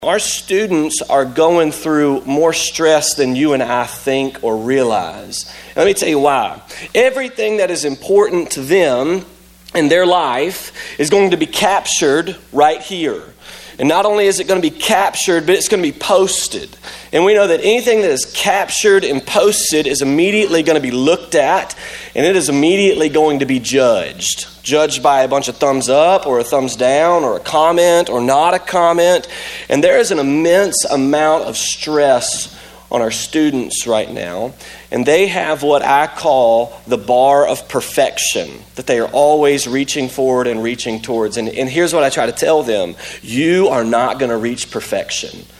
Our students are going through more stress than you and I think or realize. And let me tell you why. Everything that is important to them in their life is going to be captured right here. And not only is it going to be captured, but it's going to be posted. And we know that anything that is captured and posted is immediately going to be looked at, and it is immediately going to be judged. Judged by a bunch of thumbs up or a thumbs down or a comment or not a comment. And there is an immense amount of stress on our students right now. And they have what I call the bar of perfection that they are always reaching forward and reaching towards. And here's what I try to tell them. You are not going to reach perfection.